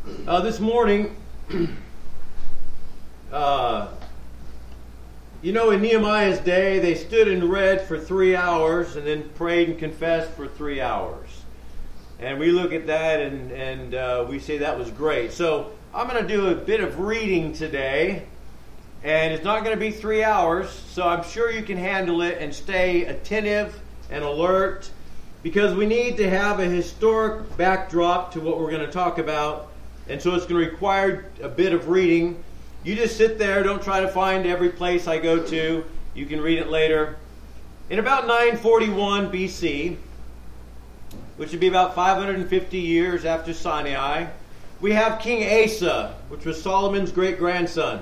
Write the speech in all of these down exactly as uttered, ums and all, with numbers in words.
Uh, this morning, uh, you know, in Nehemiah's day, they stood and read for three hours and then prayed and confessed for three hours. And we look at that and, and uh, we say that was great. So I'm going to do a bit of reading today. And it's not going to be three hours, so I'm sure you can handle it and stay attentive and alert, because we need to have a historic backdrop to what we're going to talk about. And so it's going to require a bit of reading. You just sit there, don't try to find every place I go to. You can read it later. In about nine forty-one B C, which would be about five hundred fifty years after Sinai, we have King Asa, which was Solomon's great-grandson.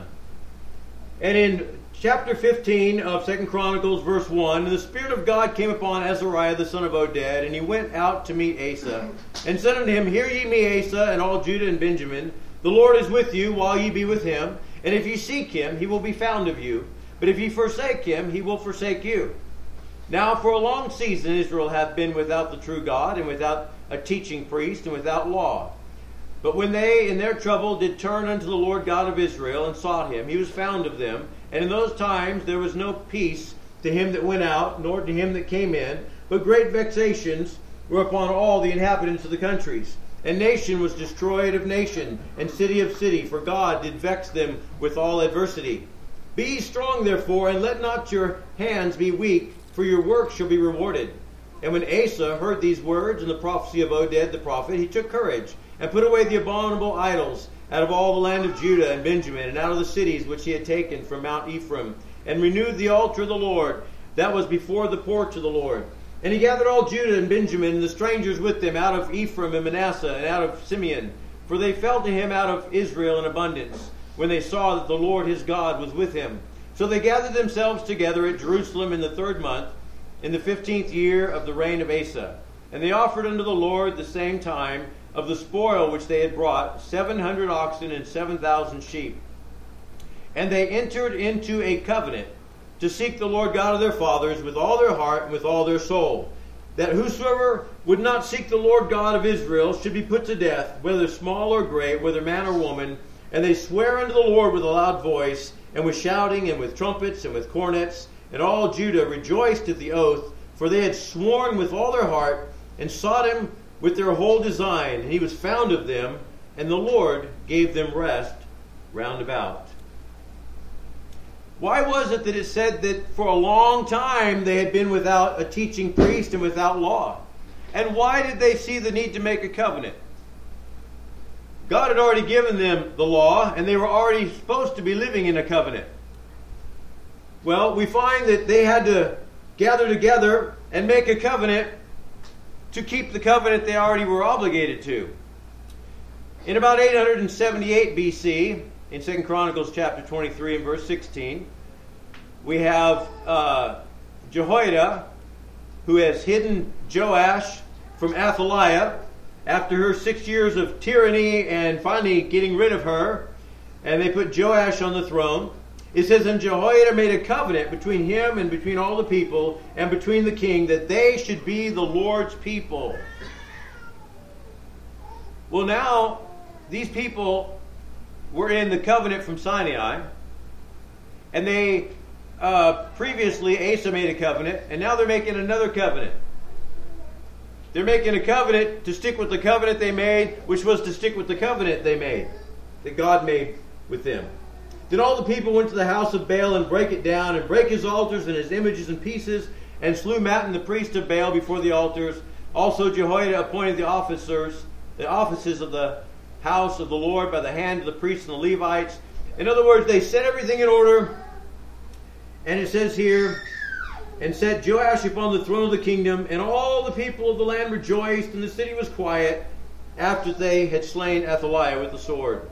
And in chapter fifteen of Second Chronicles, verse one, the Spirit of God came upon Azariah, the son of Oded, and he went out to meet Asa, and said unto him, Hear ye me, Asa, and all Judah and Benjamin. The Lord is with you, while ye be with him. And if ye seek him, he will be found of you. But if ye forsake him, he will forsake you. Now for a long season Israel hath been without the true God, and without a teaching priest, and without law. But when they in their trouble did turn unto the Lord God of Israel, and sought him, he was found of them. And in those times there was no peace to him that went out, nor to him that came in, but great vexations were upon all the inhabitants of the countries. And nation was destroyed of nation, and city of city, for God did vex them with all adversity. Be ye strong therefore, and let not your hands be weak, for your work shall be rewarded. And when Asa heard these words and the prophecy of Oded the prophet, he took courage, and put away the abominable idols out of all the land of Judah and Benjamin, and out of the cities which he had taken from Mount Ephraim, and renewed the altar of the Lord that was before the porch of the Lord. And he gathered all Judah and Benjamin, and the strangers with them, out of Ephraim and Manasseh, and out of Simeon, for they fell to him out of Israel in abundance, when they saw that the Lord his God was with him. So they gathered themselves together at Jerusalem in the third month, in the fifteenth year of the reign of Asa. And they offered unto the Lord the same time of the spoil which they had brought, seven hundred oxen and seven thousand sheep. And they entered into a covenant to seek the Lord God of their fathers with all their heart and with all their soul, that whosoever would not seek the Lord God of Israel should be put to death, whether small or great, whether man or woman. And they sware unto the Lord with a loud voice, and with shouting, and with trumpets, and with cornets. And all Judah rejoiced at the oath, for they had sworn with all their heart, and sought him with their whole design. And he was found of them, and the Lord gave them rest round about. Why was it that it said that for a long time they had been without a teaching priest and without law? And why did they see the need to make a covenant? God had already given them the law, and they were already supposed to be living in a covenant. Well, we find that they had to gather together and make a covenant to keep the covenant they already were obligated to. In about eight hundred seventy-eight B C, in Second Chronicles chapter twenty-three and verse sixteen, we have uh, Jehoiada, who has hidden Joash from Athaliah after her six years of tyranny and finally getting rid of her, and they put Joash on the throne. It says, And Jehoiada made a covenant between him and between all the people and between the king, that they should be the Lord's people. Well, now, these people were in the covenant from Sinai, and they uh, previously, Asa made a covenant, and now they're making another covenant. They're making a covenant to stick with the covenant they made, which was to stick with the covenant they made, that God made with them. Then all the people went to the house of Baal and brake it down, and brake his altars and his images in pieces, and slew Mattan the priest of Baal before the altars. Also Jehoiada appointed the officers, the offices of the house of the Lord by the hand of the priests and the Levites. In other words, they set everything in order. And it says here, and set Joash upon the throne of the kingdom, and all the people of the land rejoiced, and the city was quiet, after they had slain Athaliah with the sword.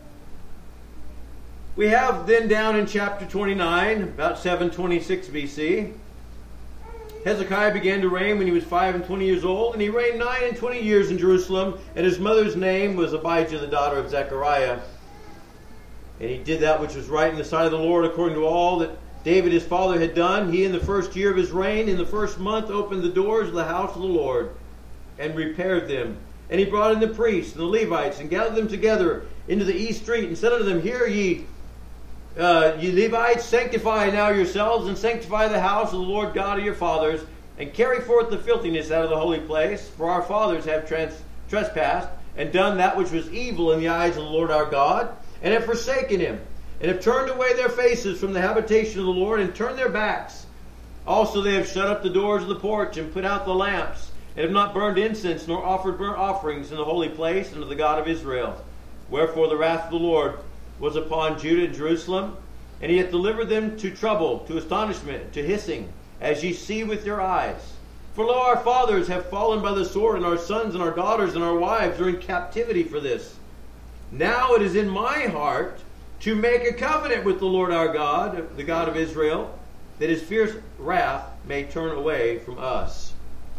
We have then down in chapter twenty-nine, about seven twenty-six B C, Hezekiah began to reign when he was five and twenty years old, and he reigned nine and twenty years in Jerusalem, and his mother's name was Abijah, the daughter of Zechariah. And he did that which was right in the sight of the Lord, according to all that David his father had done. He in the first year of his reign, in the first month, opened the doors of the house of the Lord, and repaired them, And he brought in the priests and the Levites, and gathered them together into the east street, and said unto them, Hear ye, uh, ye Levites, sanctify now yourselves, and sanctify the house of the Lord God of your fathers, and carry forth the filthiness out of the holy place, for our fathers have trans- trespassed, and done that which was evil in the eyes of the Lord our God, and have forsaken him, and have turned away their faces from the habitation of the Lord, and turned their backs. Also they have shut up the doors of the porch, and put out the lamps, and have not burned incense, nor offered burnt offerings in the holy place unto the God of Israel. Wherefore the wrath of the Lord was upon Judah and Jerusalem, and he hath delivered them to trouble, to astonishment, to hissing, as ye see with your eyes. For lo, our fathers have fallen by the sword, and our sons and our daughters and our wives are in captivity for this. Now it is in my heart to make a covenant with the Lord our God, the God of Israel, that his fierce wrath may turn away from us.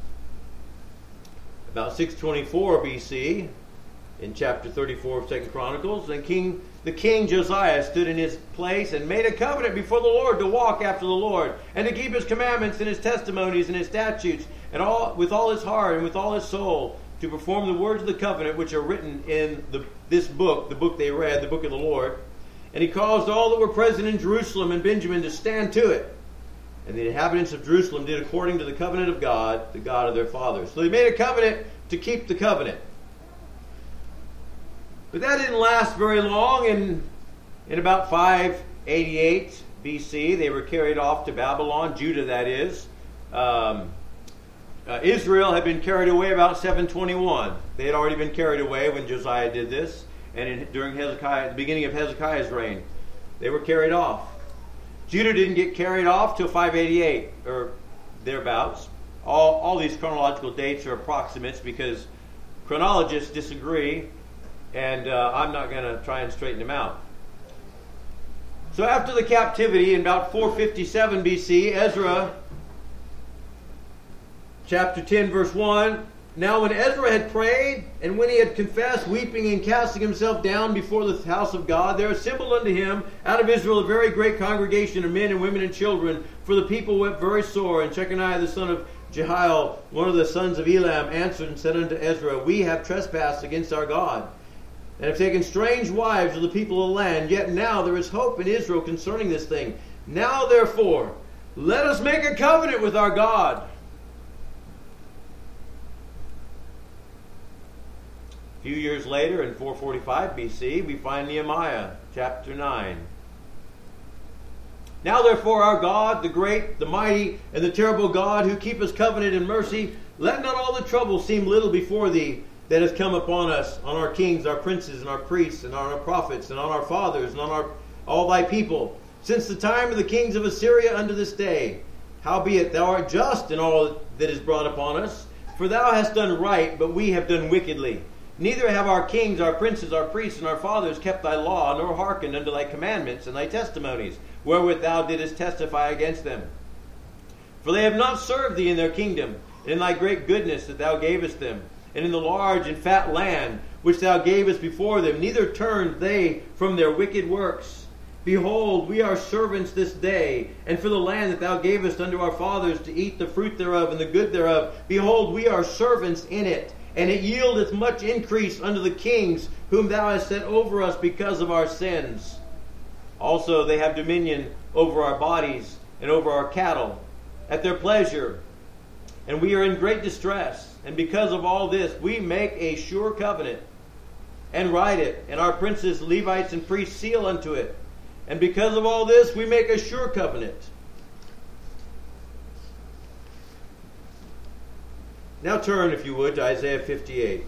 About six twenty-four B C, in chapter thirty-four of Second Chronicles, and King the king Josiah stood in his place and made a covenant before the Lord to walk after the Lord, and to keep his commandments and his testimonies and his statutes, and all with all his heart and with all his soul, to perform the words of the covenant which are written in the, this book, the book they read, the book of the Lord. And he caused all that were present in Jerusalem and Benjamin to stand to it. And the inhabitants of Jerusalem did according to the covenant of God, the God of their fathers. So they made a covenant to keep the covenant. But that didn't last very long. And in about five eighty-eight B C, they were carried off to Babylon, Judah that is. Um, uh, Israel had been carried away about seven twenty-one. They had already been carried away when Josiah did this. And in, during Hezekiah, the beginning of Hezekiah's reign, they were carried off. Judah didn't get carried off till five eighty-eight, or thereabouts. All, all these chronological dates are approximates because chronologists disagree, and uh, I'm not going to try and straighten them out. So after the captivity, in about four fifty-seven B C, Ezra, chapter ten, verse one, Now when Ezra had prayed, and when he had confessed, weeping and casting himself down before the house of God, there assembled unto him out of Israel a very great congregation of men and women and children, for the people wept very sore. And Shechaniah the son of Jehiel, one of the sons of Elam, answered and said unto Ezra, We have trespassed against our God, and have taken strange wives of the people of the land. Yet now there is hope in Israel concerning this thing. Now therefore, let us make a covenant with our God. A few years later, in four forty-five B C, we find Nehemiah, chapter nine. Now therefore our God, the great, the mighty, and the terrible God, who keepeth covenant and mercy, let not all the trouble seem little before thee that has come upon us, on our kings, our princes, and our priests, and on our prophets, and on our fathers, and on our all thy people, since the time of the kings of Assyria unto this day. Howbeit thou art just in all that is brought upon us, for thou hast done right, but we have done wickedly. Neither have our kings, our princes, our priests, and our fathers kept thy law, nor hearkened unto thy commandments and thy testimonies, wherewith thou didst testify against them. For they have not served thee in their kingdom, and in thy great goodness that thou gavest them, and in the large and fat land which thou gavest before them, neither turned they from their wicked works. Behold, we are servants this day, and for the land that thou gavest unto our fathers to eat the fruit thereof and the good thereof, behold, we are servants in it. And it yieldeth much increase unto the kings whom thou hast set over us because of our sins. Also they have dominion over our bodies and over our cattle at their pleasure. And we are in great distress. And because of all this we make a sure covenant and write it. And our princes, Levites, and priests seal unto it. And because of all this we make a sure covenant. Now turn, if you would, to Isaiah fifty-eight.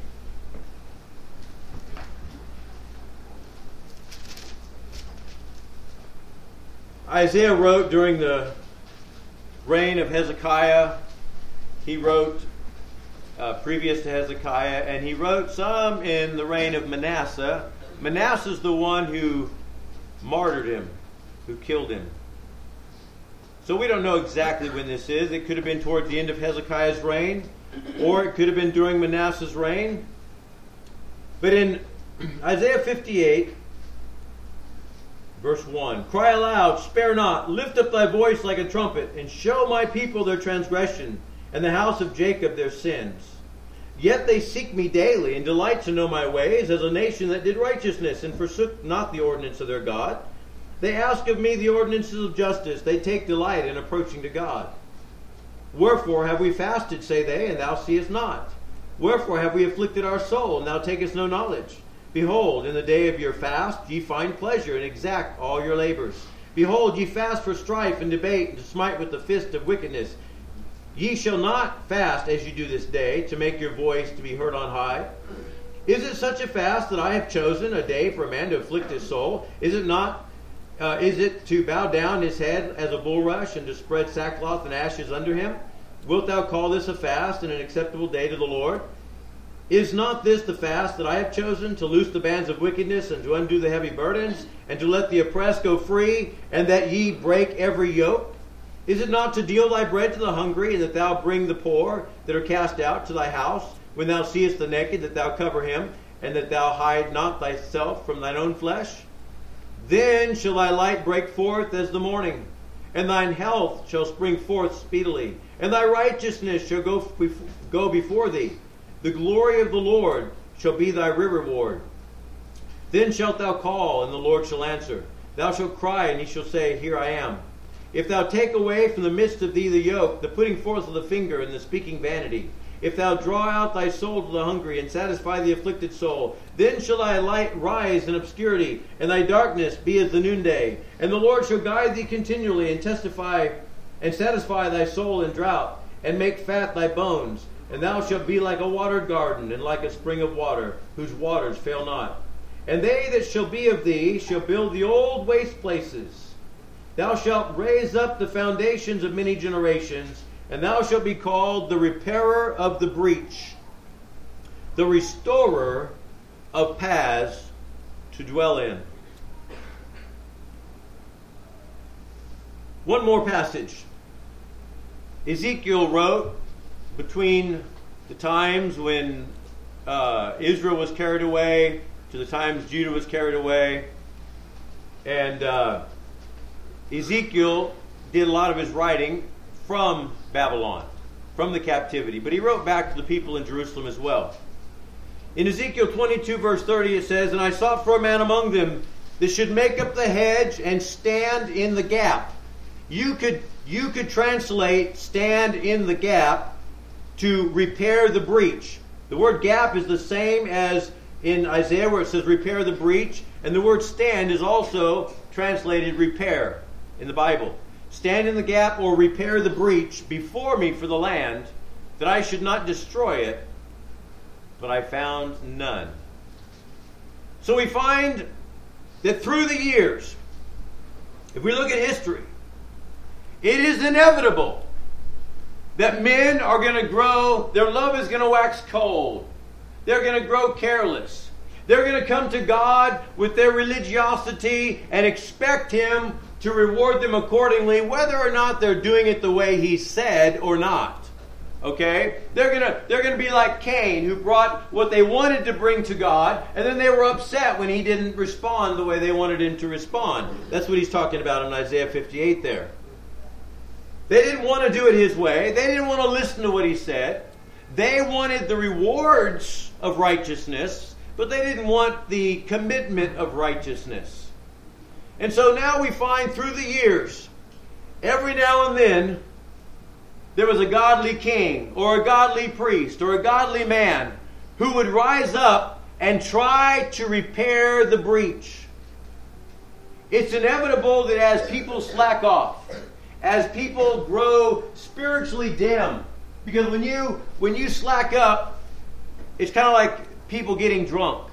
Isaiah wrote during the reign of Hezekiah. He wrote uh, previous to Hezekiah, and he wrote some in the reign of Manasseh. Manasseh's the one who martyred him, who killed him. So we don't know exactly when this is. It could have been towards the end of Hezekiah's reign, or it could have been during Manasseh's reign. But in Isaiah fifty-eight, verse one, Cry aloud, spare not, lift up thy voice like a trumpet, and show my people their transgression, and the house of Jacob their sins. Yet they seek me daily, and delight to know my ways, as a nation that did righteousness, and forsook not the ordinance of their God. They ask of me the ordinances of justice. They take delight in approaching to God. Wherefore have we fasted, say they, and thou seest not? Wherefore have we afflicted our soul, and thou takest no knowledge? Behold, in the day of your fast ye find pleasure, and exact all your labors. Behold, ye fast for strife and debate, and to smite with the fist of wickedness. Ye shall not fast as you do this day, to make your voice to be heard on high. Is it such a fast that I have chosen, a day for a man to afflict his soul? Is it not? Uh, is it to bow down his head as a bulrush, and to spread sackcloth and ashes under him? Wilt thou call this a fast and an acceptable day to the Lord? Is not this the fast that I have chosen, to loose the bands of wickedness, and to undo the heavy burdens, and to let the oppressed go free, and that ye break every yoke? Is it not to deal thy bread to the hungry, and that thou bring the poor that are cast out to thy house? When thou seest the naked, that thou cover him, and that thou hide not thyself from thine own flesh? Then shall thy light break forth as the morning, and thine health shall spring forth speedily, and thy righteousness shall go, go before thee. The glory of the Lord shall be thy reward. Then shalt thou call, and the Lord shall answer. Thou shalt cry, and he shall say, Here I am. If thou take away from the midst of thee the yoke, the putting forth of the finger, and the speaking vanity, if thou draw out thy soul to the hungry, and satisfy the afflicted soul, then shall thy light rise in obscurity, and thy darkness be as the noonday. And the Lord shall guide thee continually, and testify, and satisfy thy soul in drought, and make fat thy bones. And thou shalt be like a watered garden, and like a spring of water, whose waters fail not. And they that shall be of thee shall build the old waste places. Thou shalt raise up the foundations of many generations, and thou shalt be called the repairer of the breach, the restorer of paths to dwell in. One more passage. Ezekiel wrote between the times when uh, Israel was carried away to the times Judah was carried away. And uh, Ezekiel did a lot of his writing from Babylon, from the captivity. But he wrote back to the people in Jerusalem as well. In Ezekiel twenty-two verse thirty it says, And I sought for a man among them that should make up the hedge and stand in the gap. You could, you could translate stand in the gap to repair the breach. The word gap is the same as in Isaiah where it says repair the breach. And the word stand is also translated repair in the Bible. Stand in the gap or repair the breach before me for the land, that I should not destroy it, but I found none. So we find that through the years, if we look at history, it is inevitable that men are going to grow, their love is going to wax cold. They're going to grow careless. They're going to come to God with their religiosity and expect Him to reward them accordingly, whether or not they're doing it the way He said or not. Okay? They're going to they're going to be like Cain, who brought what they wanted to bring to God, and then they were upset when He didn't respond the way they wanted Him to respond. That's what He's talking about in Isaiah fifty-eight there. They didn't want to do it His way. They didn't want to listen to what He said. They wanted the rewards of righteousness, but they didn't want the commitment of righteousness. And so now we find through the years, every now and then, there was a godly king or a godly priest or a godly man who would rise up and try to repair the breach. It's inevitable that as people slack off, as people grow spiritually dim, because when you when you slack up, it's kind of like people getting drunk.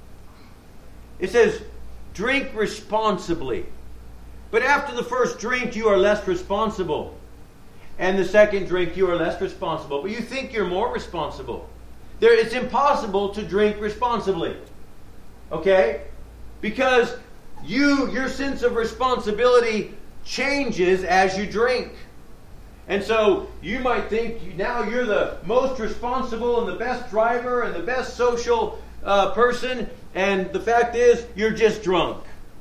It says, drink responsibly. But after the first drink, you are less responsible. And the second drink, you are less responsible. But you think you're more responsible. There, it's impossible to drink responsibly. Okay? Because you, your sense of responsibility changes as you drink. And so you might think you, now you're the most responsible and the best driver and the best social uh, person. And the fact is, you're just drunk.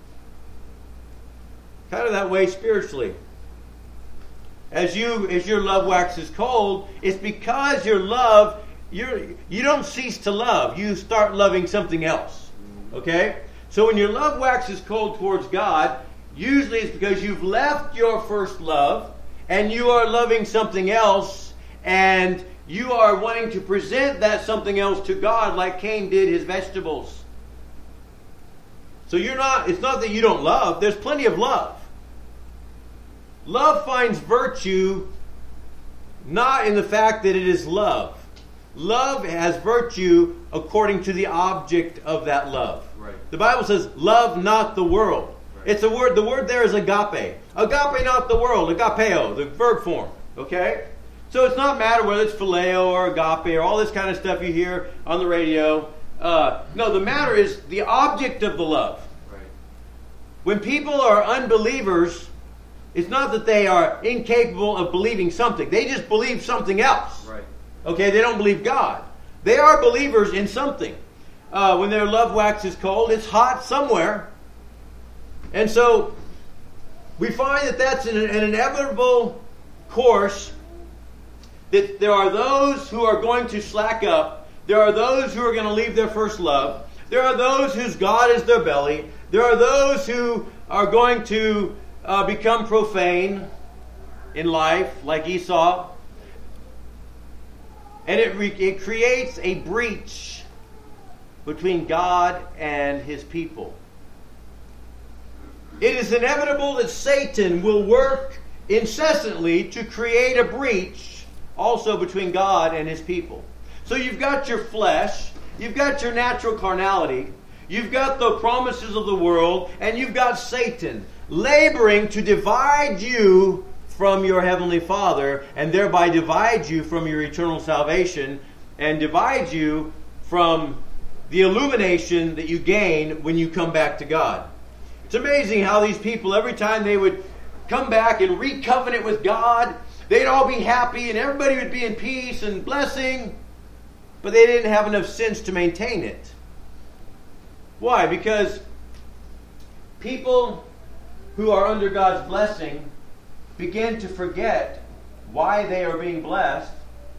Kind of that way spiritually. As you, as your love waxes cold, it's because your love you're, you don't cease to love. You start loving something else. Okay? So when your love waxes cold towards God, usually it's because you've left your first love and you are loving something else, and you are wanting to present that something else to God like Cain did his vegetables. So you're not, it's not that you don't love. There's plenty of love. Love finds virtue not in the fact that it is love. Love has virtue according to the object of that love. Right. The Bible says, love not the world. Right. It's a word, the word there is agape. Agape, not the world. Agapeo, the verb form. Okay? So it's not matter whether it's phileo or agape or all this kind of stuff you hear on the radio. Uh, no, the matter is the object of the love. Right. When people are unbelievers, it's not that they are incapable of believing something. They just believe something else. Right. Okay, they don't believe God. They are believers in something. Uh, when their love waxes cold, it's hot somewhere. And so we find that that's an, an inevitable course, that there are those who are going to slack up. There are those who are going to leave their first love. There are those whose God is their belly. There are those who are going to uh, become profane in life, like Esau. And it, re- it creates a breach between God and His people. It is inevitable that Satan will work incessantly to create a breach also between God and His people. So you've got your flesh, you've got your natural carnality, you've got the promises of the world, and you've got Satan laboring to divide you from your Heavenly Father, and thereby divide you from your eternal salvation, and divide you from the illumination that you gain when you come back to God. It's amazing how these people, every time they would come back and re-covenant with God, they'd all be happy and everybody would be in peace and blessing, but they didn't have enough sense to maintain it. Why? Because people who are under God's blessing begin to forget why they are being blessed.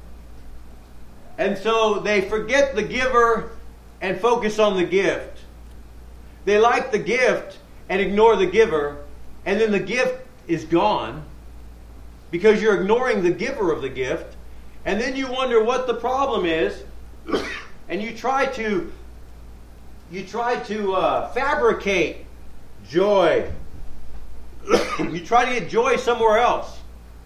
And so they forget the giver and focus on the gift. They like the gift and ignore the giver, and then the gift is gone because you're ignoring the giver of the gift. And then you wonder what the problem is, and you try to you try to uh, fabricate joy. You try to get joy somewhere else.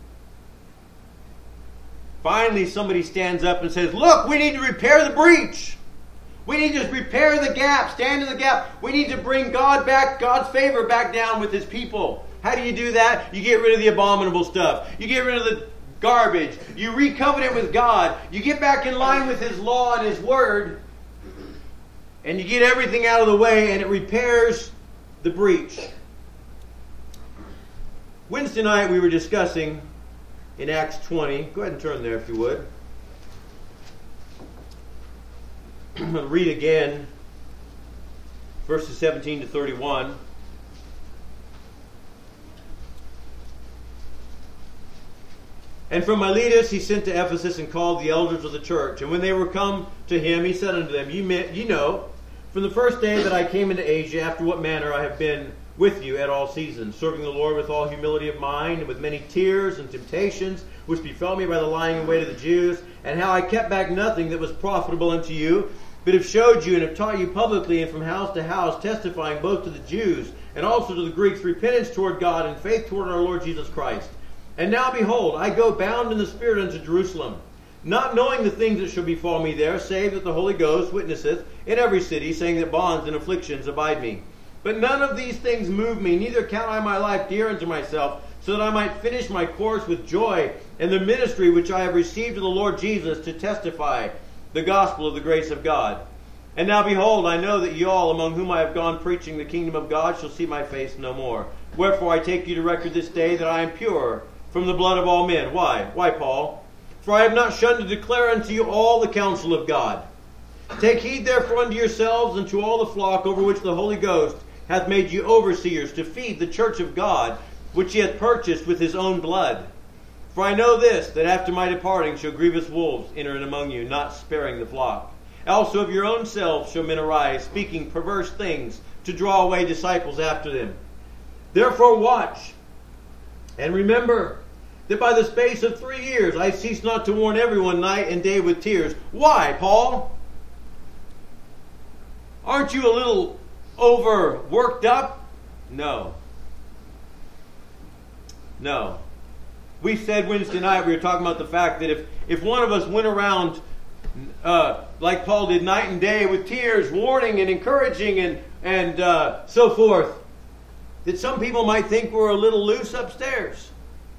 Finally, somebody stands up and says, "Look, we need to repair the breach. We need to repair the gap, stand in the gap. We need to bring God back, God's favor back down with His people." How do you do that? You get rid of the abominable stuff. You get rid of the garbage. You re-covenant with God. You get back in line with His law and His word. And you get everything out of the way, and it repairs the breach. Wednesday night we were discussing in Acts twenty. Go ahead and turn there if you would. I'm going to read again verses seventeen to thirty-one. And from Miletus he sent to Ephesus and called the elders of the church. And when they were come to him, he said unto them, Ye, met, ye know, from the first day that I came into Asia, after what manner I have been with you at all seasons, serving the Lord with all humility of mind, and with many tears and temptations, which befell me by the lying in wait of the Jews, and how I kept back nothing that was profitable unto you, but have showed you and have taught you publicly and from house to house, testifying both to the Jews and also to the Greeks repentance toward God and faith toward our Lord Jesus Christ. And now behold, I go bound in the Spirit unto Jerusalem, not knowing the things that shall befall me there, save that the Holy Ghost witnesseth in every city, saying that bonds and afflictions abide me. But none of these things move me, neither count I my life dear unto myself, so that I might finish my course with joy, and the ministry which I have received of the Lord Jesus, to testify the gospel of the grace of God. And now behold, I know that ye all, among whom I have gone preaching the kingdom of God, shall see my face no more. Wherefore I take you to record this day that I am pure from the blood of all men. Why? Why, Paul? For I have not shunned to declare unto you all the counsel of God. Take heed therefore unto yourselves and to all the flock over which the Holy Ghost hath made you overseers, to feed the church of God, which he hath purchased with his own blood. For I know this, that after my departing shall grievous wolves enter in among you, not sparing the flock. Also of your own selves shall men arise, speaking perverse things, to draw away disciples after them. Therefore watch, and remember that by the space of three years I cease not to warn everyone night and day with tears. Why, Paul? Aren't you a little overworked up? No. No. We said Wednesday night, we were talking about the fact that if, if one of us went around uh, like Paul did night and day with tears, warning and encouraging and, and uh, so forth, that some people might think we're a little loose upstairs.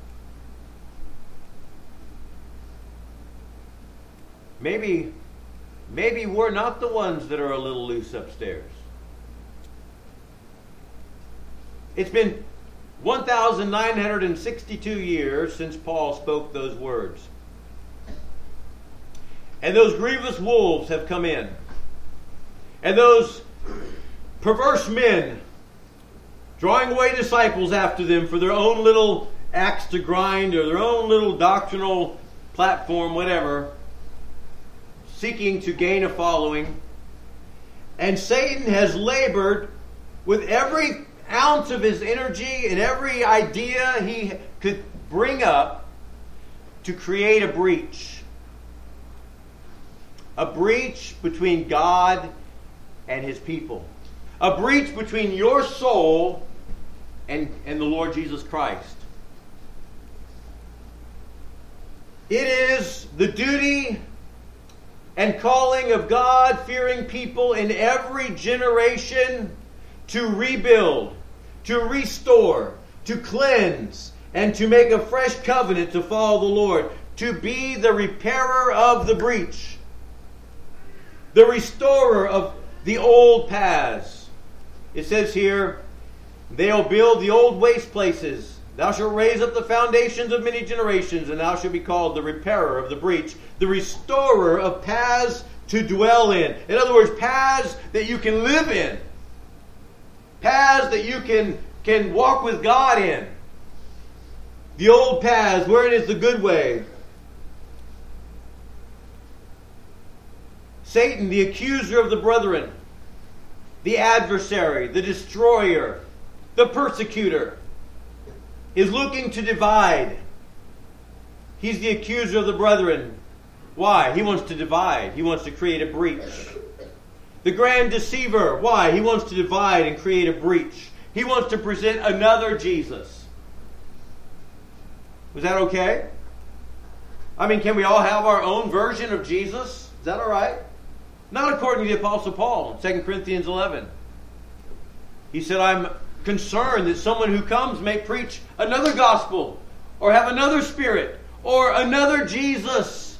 Maybe, maybe we're not the ones that are a little loose upstairs. It's been one thousand nine hundred sixty-two years since Paul spoke those words. And those grievous wolves have come in. And those perverse men, drawing away disciples after them for their own little axe to grind or their own little doctrinal platform, whatever, seeking to gain a following. And Satan has labored with every ounce of his energy and every idea he could bring up to create a breach. A breach between God and His people. A breach between your soul and, and the Lord Jesus Christ. It is the duty and calling of God-fearing people in every generation to rebuild, to restore, to cleanse, and to make a fresh covenant to follow the Lord, to be the repairer of the breach, the restorer of the old paths. It says here, they'll build the old waste places. Thou shalt raise up the foundations of many generations, and thou shalt be called the repairer of the breach, the restorer of paths to dwell in. In other words, paths that you can live in. Paths that you can, can walk with God in. The old paths, wherein is the good way. Satan, the accuser of the brethren, the adversary, the destroyer, the persecutor, is looking to divide. He's the accuser of the brethren. Why? He wants to divide. He wants to create a breach. The grand deceiver. Why? He wants to divide and create a breach. He wants to present another Jesus. Was that okay? I mean, can we all have our own version of Jesus? Is that all right? Not according to the Apostle Paul in Second Corinthians eleven. He said, I'm concerned that someone who comes may preach another gospel or have another spirit or another Jesus.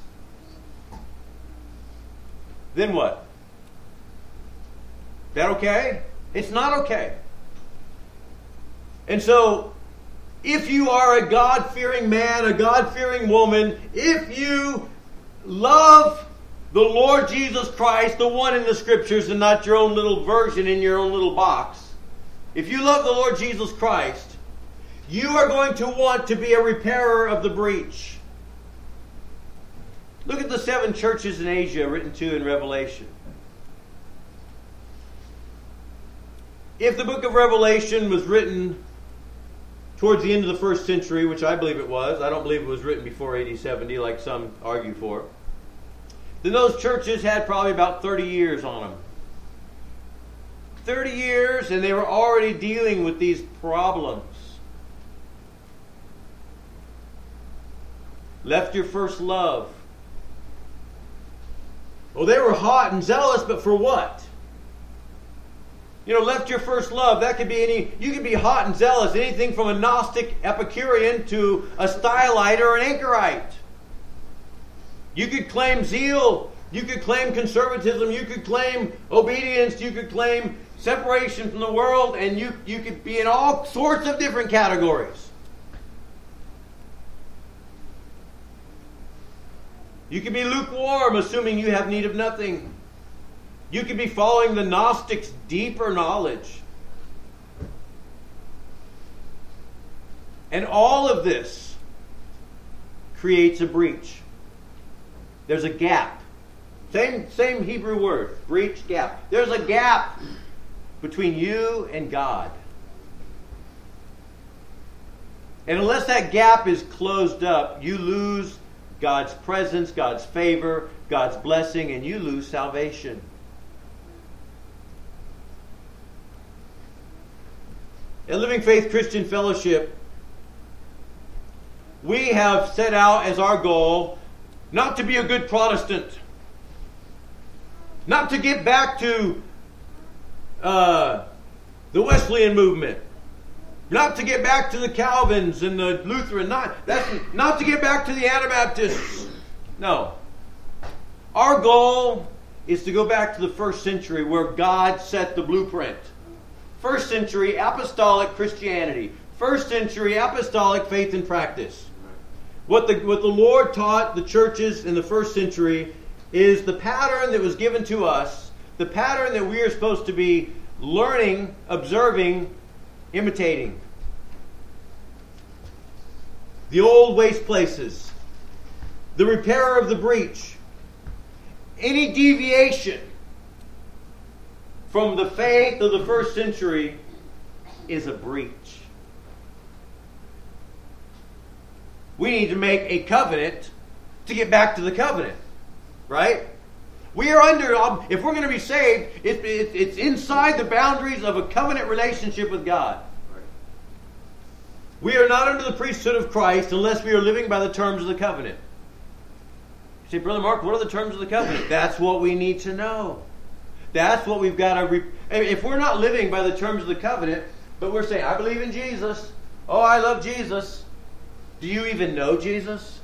Then what? Is that okay? It's not okay. And so, if you are a God-fearing man, a God-fearing woman, if you love the Lord Jesus Christ, the one in the Scriptures and not your own little version in your own little box, if you love the Lord Jesus Christ, you are going to want to be a repairer of the breach. Look at the seven churches in Asia written to in Revelation. If the book of Revelation was written towards the end of the first century, which I believe it was, I don't believe it was written before A D seventy like some argue for, then those churches had probably about thirty years on them. thirty years, and they were already dealing with these problems. Left your first love. Well, they were hot and zealous, but for what? You know, left your first love. That could be any, you could be hot and zealous, anything from a Gnostic Epicurean to a Stylite or an Anchorite. You could claim zeal. You could claim conservatism. You could claim obedience. You could claim separation from the world. And you, you could be in all sorts of different categories. You could be lukewarm, assuming you have need of nothing. You could be following the Gnostics' deeper knowledge. And all of this creates a breach. There's a gap. Same, same Hebrew word, breach, gap. There's a gap between you and God. And unless that gap is closed up, you lose God's presence, God's favor, God's blessing, and you lose salvation. At Living Faith Christian Fellowship, we have set out as our goal not to be a good Protestant, not to get back to uh, the Wesleyan movement, not to get back to the Calvins and the Lutheran, not, that's, not to get back to the Anabaptists. No. Our goal is to go back to the first century where God set the blueprint. First century apostolic Christianity. First century apostolic faith and practice. What the, what the Lord taught the churches in the first century is the pattern that was given to us, the pattern that we are supposed to be learning, observing, imitating. The old waste places. The repairer of the breach. Any deviation from the faith of the first century is a breach. We need to make a covenant to get back to the covenant. Right? We are under, if we're going to be saved, it, it, it's inside the boundaries of a covenant relationship with God. Right. We are not under the priesthood of Christ unless we are living by the terms of the covenant. You say, Brother Mark, what are the terms of the covenant? That's what we need to know. That's what we've got to... Re- if we're not living by the terms of the covenant, but we're saying, I believe in Jesus. Oh, I love Jesus. Do you even know Jesus?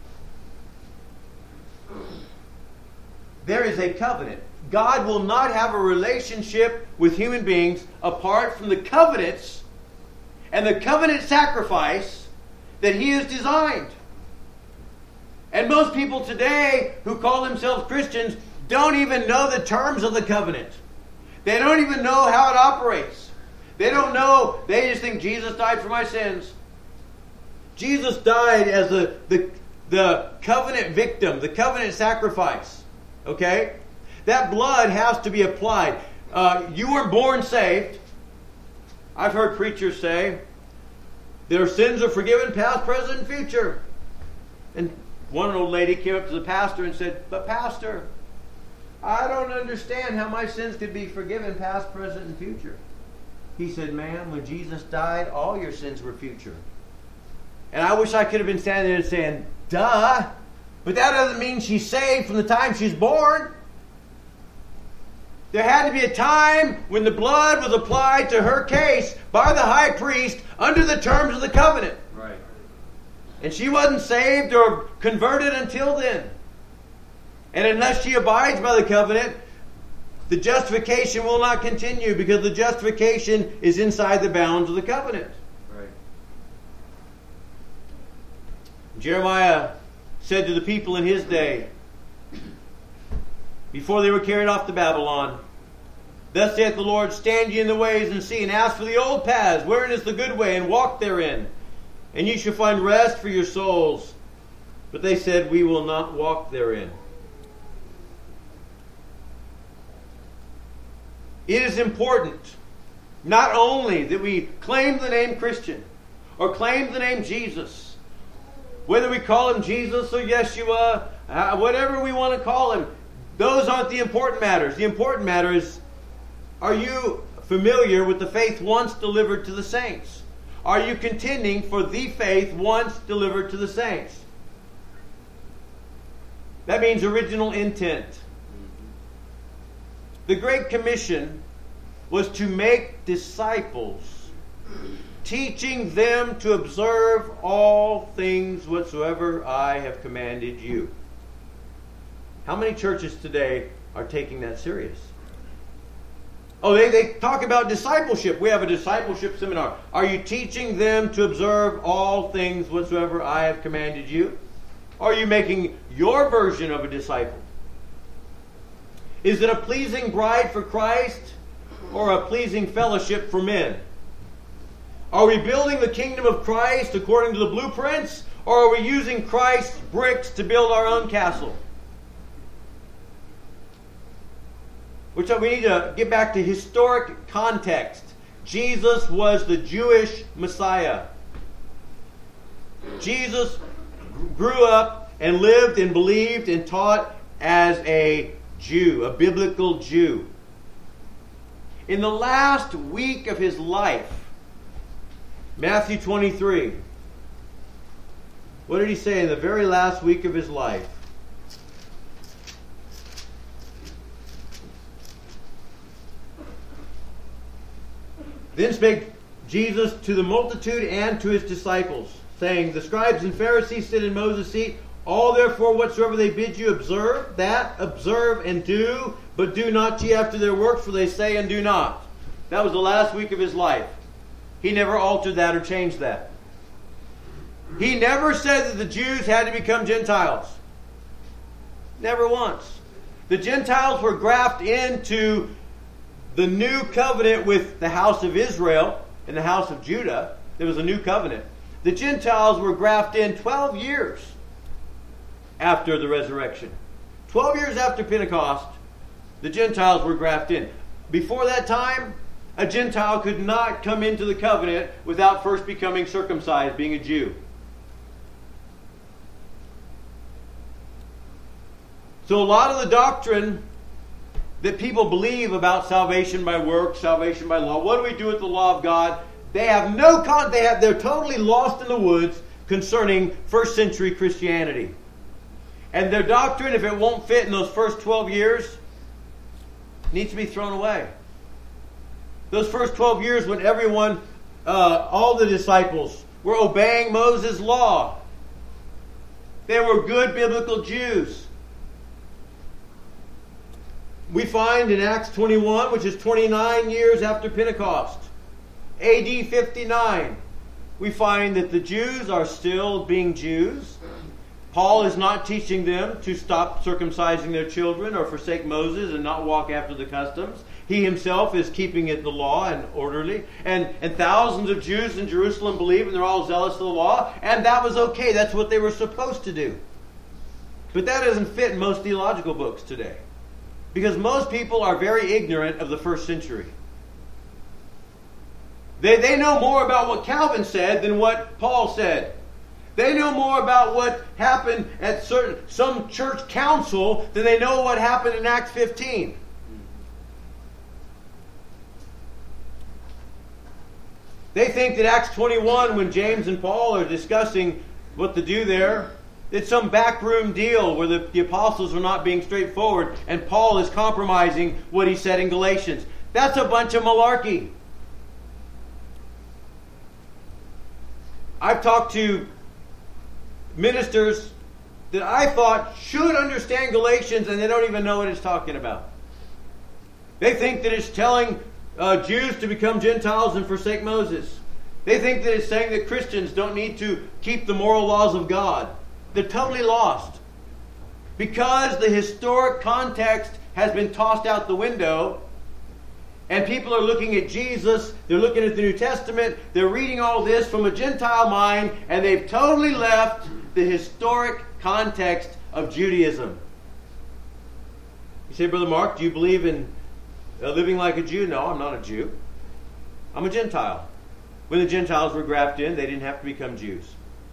There is a covenant. God will not have a relationship with human beings apart from the covenants and the covenant sacrifice that He has designed. And most people today who call themselves Christians don't even know the terms of the covenant. They don't even know how it operates. They don't know. They just think Jesus died for my sins. Jesus died as the, the, the covenant victim, the covenant sacrifice. Okay? That blood has to be applied. Uh, you were born saved. I've heard preachers say, their sins are forgiven past, present, and future. And one old lady came up to the pastor and said, but pastor, I don't understand how my sins could be forgiven past, present, and future. He said, ma'am, when Jesus died, all your sins were future. And I wish I could have been standing there and saying, duh. But that doesn't mean she's saved from the time she's born. There had to be a time when the blood was applied to her case by the high priest under the terms of the covenant. Right. And she wasn't saved or converted until then. And unless she abides by the covenant, the justification will not continue because the justification is inside the bounds of the covenant. Right. Jeremiah said to the people in his day, before they were carried off to Babylon, thus saith the Lord, stand ye in the ways and see, and ask for the old paths, wherein is the good way, and walk therein, and ye shall find rest for your souls. But they said, we will not walk therein. It is important not only that we claim the name Christian or claim the name Jesus, whether we call Him Jesus or Yeshua, uh, whatever we want to call Him, those aren't the important matters. The important matter is, are you familiar with the faith once delivered to the saints? Are you contending for the faith once delivered to the saints? That means original intent. The Great Commission was to make disciples, teaching them to observe all things whatsoever I have commanded you. How many churches today are taking that serious? Oh, they, they talk about discipleship. We have a discipleship seminar. Are you teaching them to observe all things whatsoever I have commanded you? Are you making your version of a disciple? Is it a pleasing bride for Christ or a pleasing fellowship for men? Are we building the kingdom of Christ according to the blueprints, Or are we using Christ's bricks to build our own castle? Which we need to get back to historic context. Jesus was the Jewish Messiah. Jesus grew up and lived and believed and taught as a Jew, a biblical Jew. In the last week of his life, Matthew twenty-three, what did he say in the very last week of his life? Then spake Jesus to the multitude and to his disciples, saying, the scribes and Pharisees sit in Moses' seat. All therefore whatsoever they bid you observe, that observe and do, but do not ye after their works, for they say and do not. That was the last week of his life. He never altered that or changed that. He never said that the Jews had to become Gentiles. Never once. The Gentiles were grafted into the new covenant with the house of Israel and the house of Judah. There was a new covenant. The Gentiles were grafted in twelve years after the resurrection. twelve years after Pentecost, the Gentiles were grafted in. Before that time, a Gentile could not come into the covenant without first becoming circumcised, being a Jew. So a lot of the doctrine that people believe about salvation by works, salvation by law, what do we do with the law of God? They have no con. They have. They're totally lost in the woods concerning first century Christianity, and their doctrine, if it won't fit in those first twelve years, needs to be thrown away. Those first twelve years, when everyone, uh, all the disciples, were obeying Moses' law, they were good biblical Jews. We find in Acts twenty-one, which is twenty-nine years after Pentecost, A D fifty-nine, we find that the Jews are still being Jews. Paul is not teaching them to stop circumcising their children or forsake Moses and not walk after the customs. He himself is keeping it the law and orderly. And, and thousands of Jews in Jerusalem believe, and they're all zealous of the law. And that was okay. That's what they were supposed to do. But that doesn't fit in most theological books today. Because most people are very ignorant of the first century. They, they know more about what Calvin said than what Paul said. They know more about what happened at certain some church council than they know what happened in Acts fifteen. They think that Acts twenty-one, when James and Paul are discussing what to do there, it's some backroom deal where the, the apostles are not being straightforward and Paul is compromising what he said in Galatians. That's a bunch of malarkey. I've talked to ministers that I thought should understand Galatians, and they don't even know what it's talking about. They think that it's telling uh, Jews to become Gentiles and forsake Moses. They think that it's saying that Christians don't need to keep the moral laws of God. They're totally lost. Because the historic context has been tossed out the window, and people are looking at Jesus, they're looking at the New Testament, they're reading all this from a Gentile mind, and they've totally left the historic context of Judaism. You say, Brother Mark, do you believe in uh, living like a Jew? No, I'm not a Jew. I'm a Gentile. When the Gentiles were grafted in, they didn't have to become Jews.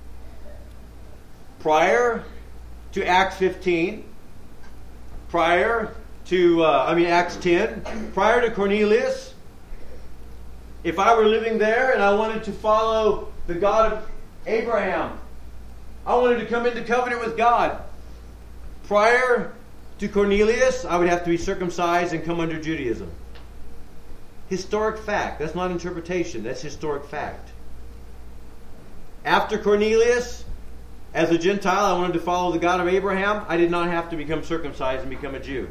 Prior to Acts fifteen, prior to, uh, I mean Acts ten, prior to Cornelius, if I were living there and I wanted to follow the God of Abraham, I wanted to come into covenant with God. Prior to Cornelius, I would have to be circumcised and come under Judaism. Historic fact. That's not interpretation. That's historic fact. After Cornelius, as a Gentile, I wanted to follow the God of Abraham. I did not have to become circumcised and become a Jew.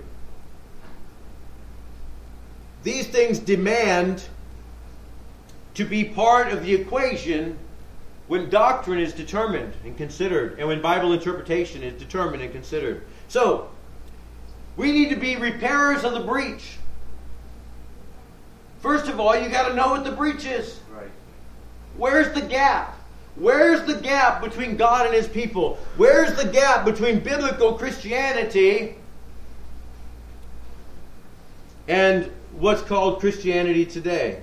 These things demand to be part of the equation when doctrine is determined and considered, and when Bible interpretation is determined and considered. So, we need to be repairers of the breach. First of all, you got to know what the breach is. Right. Where's the gap? Where's the gap between God and His people? Where's the gap between biblical Christianity and what's called Christianity today?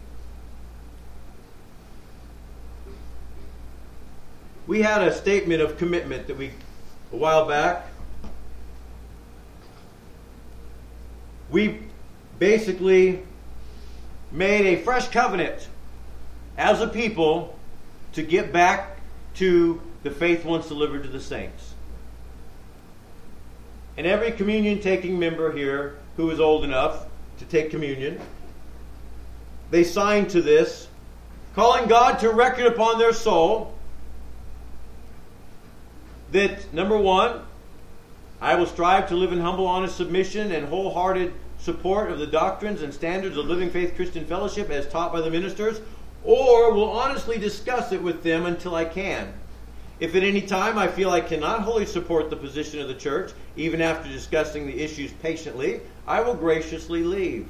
We had a statement of commitment that we, a while back, we basically made a fresh covenant as a people to get back to the faith once delivered to the saints. And every communion-taking member here who is old enough to take communion, they signed to this, calling God to record upon their soul that, number one, I will strive to live in humble, honest submission and wholehearted support of the doctrines and standards of Living Faith Christian Fellowship as taught by the ministers, or will honestly discuss it with them until I can. If at any time I feel I cannot wholly support the position of the church, even after discussing the issues patiently, I will graciously leave.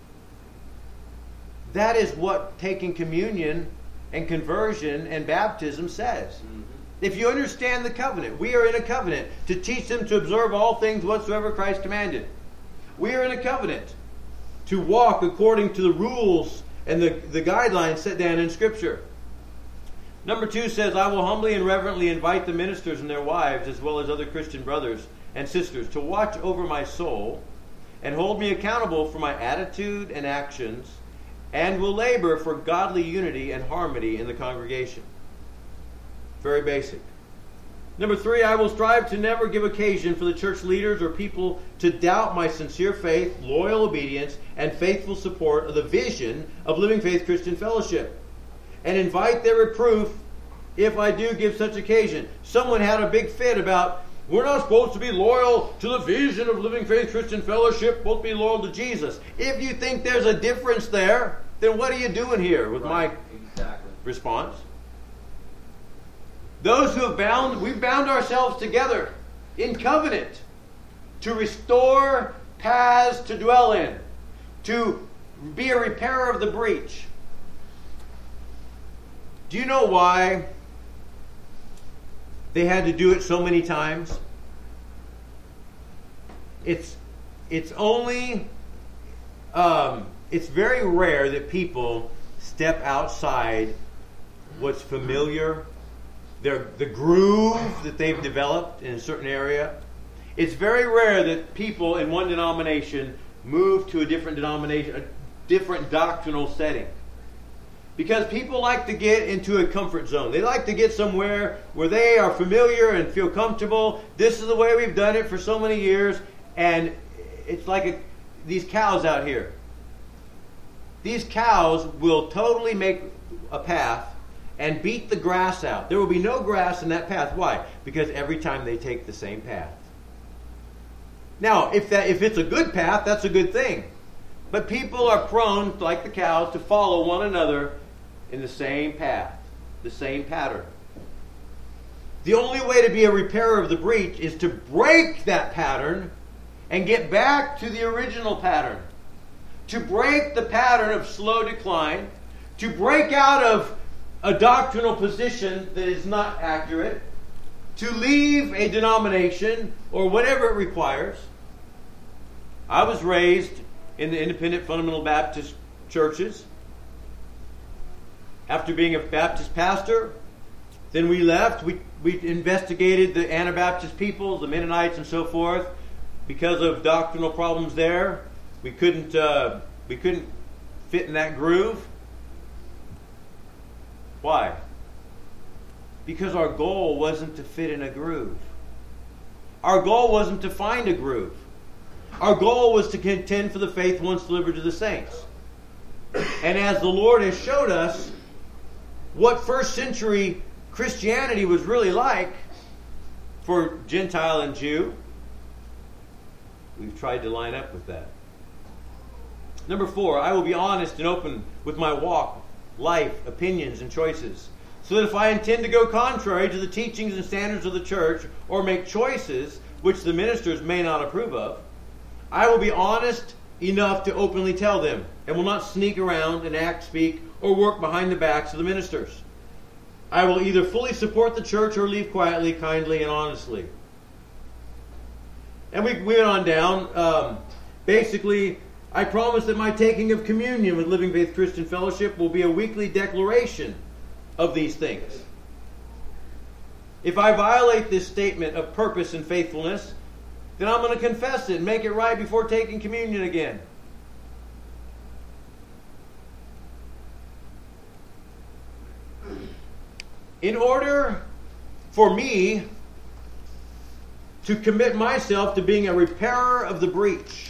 That is what taking communion and conversion and baptism says. Mm-hmm. If you understand the covenant, we are in a covenant to teach them to observe all things whatsoever Christ commanded. We are in a covenant to walk according to the rules and the, the guidelines set down in Scripture. Number two says, I will humbly and reverently invite the ministers and their wives, as well as other Christian brothers and sisters, to watch over my soul and hold me accountable for my attitude and actions, and will labor for godly unity and harmony in the congregation. Very basic. Number three, I will strive to never give occasion for the church leaders or people to doubt my sincere faith, loyal obedience, and faithful support of the vision of Living Faith Christian Fellowship, and invite their reproof if I do give such occasion. Someone had a big fit about, we're not supposed to be loyal to the vision of Living Faith Christian Fellowship, we're supposed to be loyal to Jesus. If you think there's a difference there, then what are you doing here with right. my exactly. response? Those who have bound, we've bound ourselves together in covenant to restore paths to dwell in, to be a repairer of the breach. Do you know why they had to do it so many times? It's it's only um, it's very rare that people step outside what's familiar, their the groove that they've developed in a certain area. It's very rare that people in one denomination move to a different denomination, a different doctrinal setting. Because people like to get into a comfort zone. They like to get somewhere where they are familiar and feel comfortable. This is the way we've done it for so many years. And it's like a, these cows out here. These cows will totally make a path and beat the grass out. There will be no grass in that path. Why? Because every time they take the same path. Now, if that if it's a good path, that's a good thing. But people are prone, like the cows, to follow one another in the same path, the same pattern. The only way to be a repairer of the breach is to break that pattern and get back to the original pattern. To break the pattern of slow decline, to break out of a doctrinal position that is not accurate, to leave a denomination or whatever it requires. I was raised in the independent fundamental Baptist churches. After being a Baptist pastor, then we left. We, we investigated the Anabaptist peoples, the Mennonites and so forth. Because of doctrinal problems there, we couldn't, uh, we couldn't fit in that groove. Why? Because our goal wasn't to fit in a groove. Our goal wasn't to find a groove. Our goal was to contend for the faith once delivered to the saints. And as the Lord has showed us what first century Christianity was really like for Gentile and Jew, we've tried to line up with that. Number four, I will be honest and open with my walk, life, opinions, and choices, so that if I intend to go contrary to the teachings and standards of the church or make choices which the ministers may not approve of, I will be honest enough to openly tell them and will not sneak around and act, speak, or work behind the backs of the ministers. I will either fully support the church or leave quietly, kindly, and honestly. And we, we went on down. Um, basically, I promise that my taking of communion with Living Faith Christian Fellowship will be a weekly declaration of these things. If I violate this statement of purpose and faithfulness, then I'm going to confess it and make it right before taking communion again. In order for me to commit myself to being a repairer of the breach,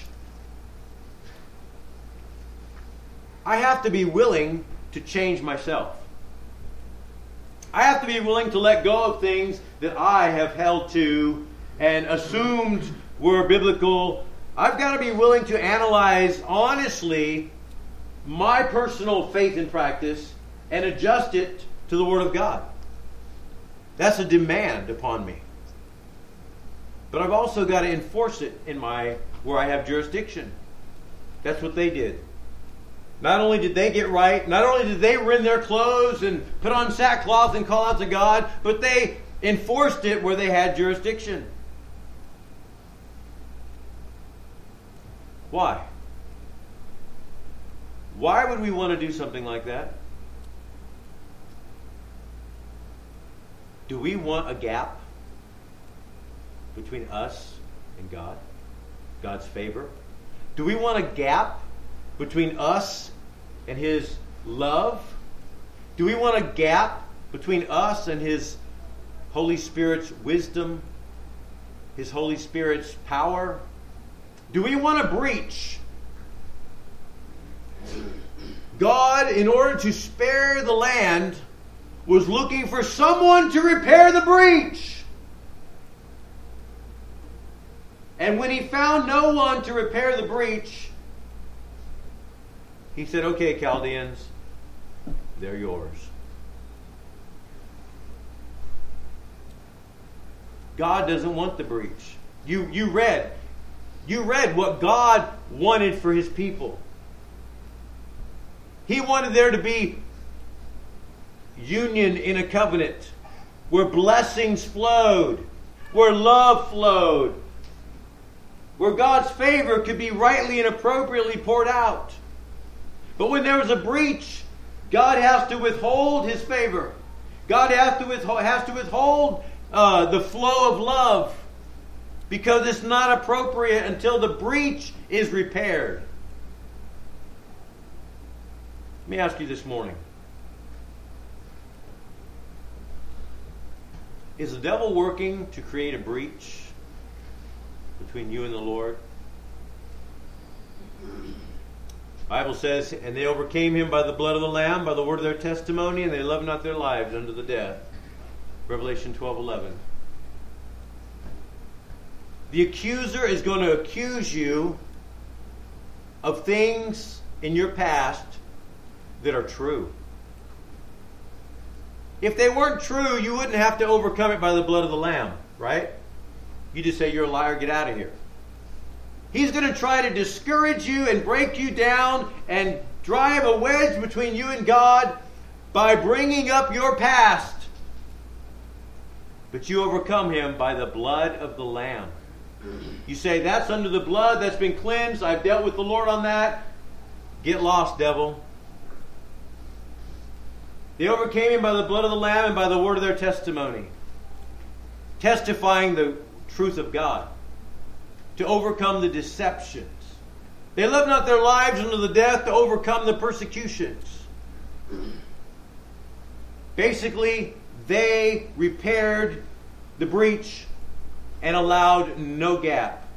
I have to be willing to change myself. I have to be willing to let go of things that I have held to and assumed were biblical. I've got to be willing to analyze honestly my personal faith and practice and adjust it to the Word of God. That's a demand upon me. But I've also got to enforce it in my where I have jurisdiction. That's what they did. Not only did they get right, not only did they rend their clothes and put on sackcloth and call out to God, but they enforced it where they had jurisdiction. Why? Why would we want to do something like that? Do we want a gap between us and God? God's favor? Do we want a gap between us and His love? Do we want a gap between us and His Holy Spirit's wisdom? His Holy Spirit's power? Do we want a breach? God, in order to spare the land, was looking for someone to repair the breach. And when He found no one to repair the breach, He said, okay, Chaldeans, they're yours. God doesn't want the breach. You, you read, you read what God wanted for His people. He wanted there to be union in a covenant where blessings flowed, where love flowed, where God's favor could be rightly and appropriately poured out. But when there was a breach, God has to withhold His favor. God has to withhold, has to withhold uh, the flow of love because it's not appropriate until the breach is repaired. Let me ask you this morning. Is the devil working to create a breach between you and the Lord? The Bible says, and they overcame him by the blood of the Lamb, by the word of their testimony, and they loved not their lives unto the death. Revelation twelve eleven. The accuser is going to accuse you of things in your past that are true. If they weren't true, you wouldn't have to overcome it by the blood of the Lamb, right? You just say, you're a liar, get out of here. He's going to try to discourage you and break you down and drive a wedge between you and God by bringing up your past. But you overcome him by the blood of the Lamb. You say, that's under the blood, that's been cleansed, I've dealt with the Lord on that. Get lost, devil. They overcame him by the blood of the Lamb and by the word of their testimony. Testifying the truth of God. To overcome the deceptions. They lived not their lives unto the death to overcome the persecutions. Basically, they repaired the breach and allowed no gap.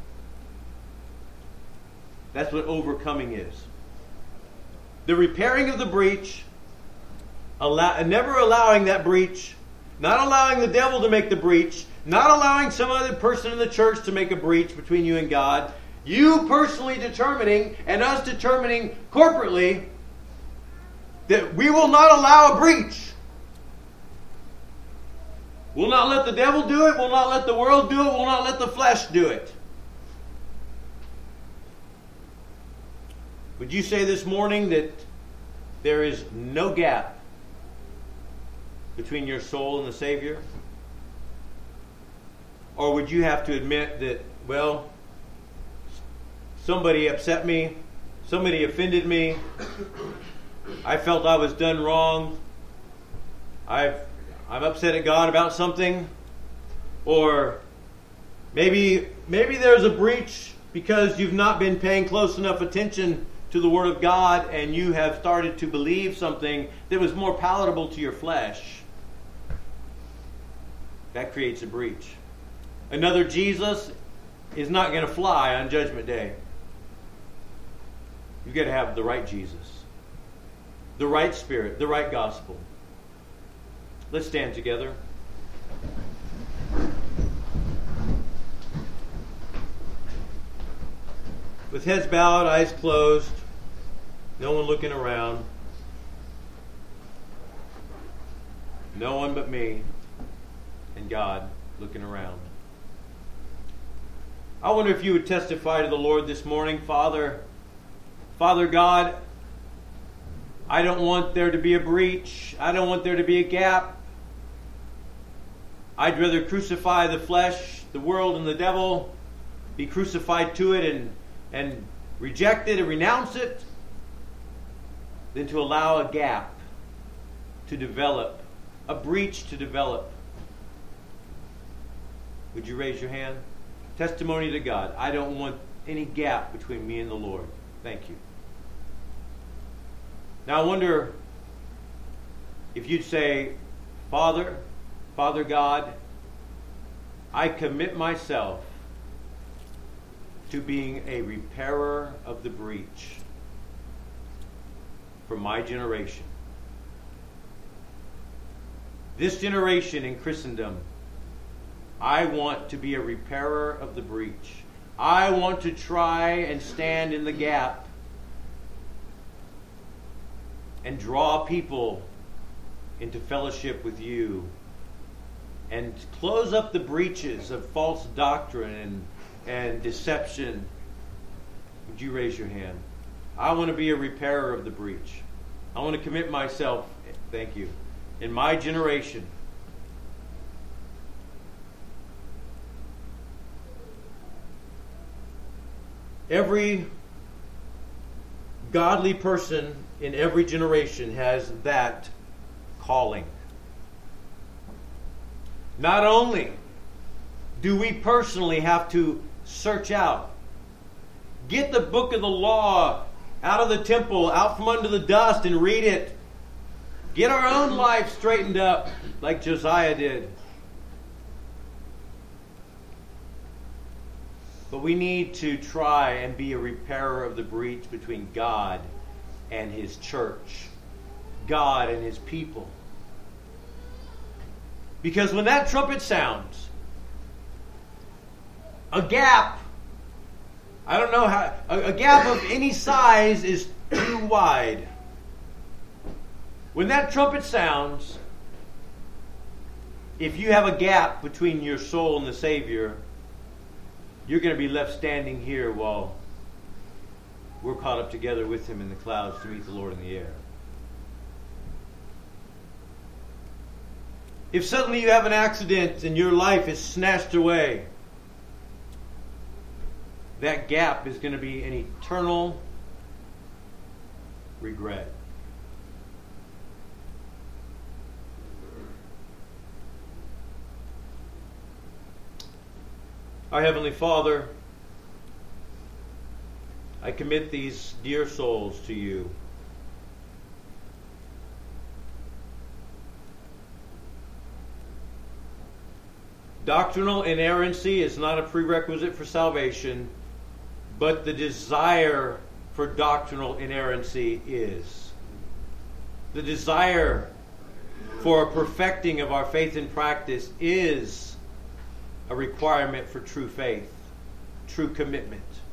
That's what overcoming is. The repairing of the breach, allow, never allowing that breach, not allowing the devil to make the breach, not allowing some other person in the church to make a breach between you and God, you personally determining and us determining corporately that we will not allow a breach. We'll not let the devil do it. We'll not let the world do it. We'll not let the flesh do it. Would you say this morning that there is no gap between your soul and the Savior? Or would you have to admit that, well, somebody upset me, somebody offended me, I felt I was done wrong, I've, I'm upset at God about something, or maybe, maybe there's a breach because you've not been paying close enough attention to the Word of God and you have started to believe something that was more palatable to your flesh. That creates a breach. Another Jesus is not going to fly on Judgment Day. You've got to have the right Jesus, the right Spirit, the right gospel. Let's stand together. With heads bowed, eyes closed, no one looking around, no one but me and God looking around. I wonder if you would testify to the Lord this morning, Father, Father God, I don't want there to be a breach. I don't want there to be a gap. I'd rather crucify the flesh, the world, and the devil, be crucified to it and, and reject it and renounce it, than to allow a gap to develop, a breach to develop. Would you raise your hand? Testimony to God. I don't want any gap between me and the Lord. Thank you. Now I wonder if you'd say, Father, Father God, I commit myself to being a repairer of the breach for my generation. This generation in Christendom, I want to be a repairer of the breach. I want to try and stand in the gap and draw people into fellowship with you and close up the breaches of false doctrine and, and deception. Would you raise your hand? I want to be a repairer of the breach. I want to commit myself, thank you, in my generation. Every godly person in every generation has that calling. Not only do we personally have to search out, get the book of the law out of the temple, out from under the dust, and read it. Get our own life straightened up like Josiah did. But we need to try and be a repairer of the breach between God and His church, God and His people. Because when that trumpet sounds, a gap, I don't know how, a, a gap of any size is too wide. When that trumpet sounds, if you have a gap between your soul and the Savior, you're going to be left standing here while we're caught up together with Him in the clouds to meet the Lord in the air. If suddenly you have an accident and your life is snatched away, that gap is going to be an eternal regret. Our Heavenly Father, I commit these dear souls to you. Doctrinal inerrancy is not a prerequisite for salvation, but the desire for doctrinal inerrancy is. The desire for a perfecting of our faith and practice is a requirement for true faith, true commitment.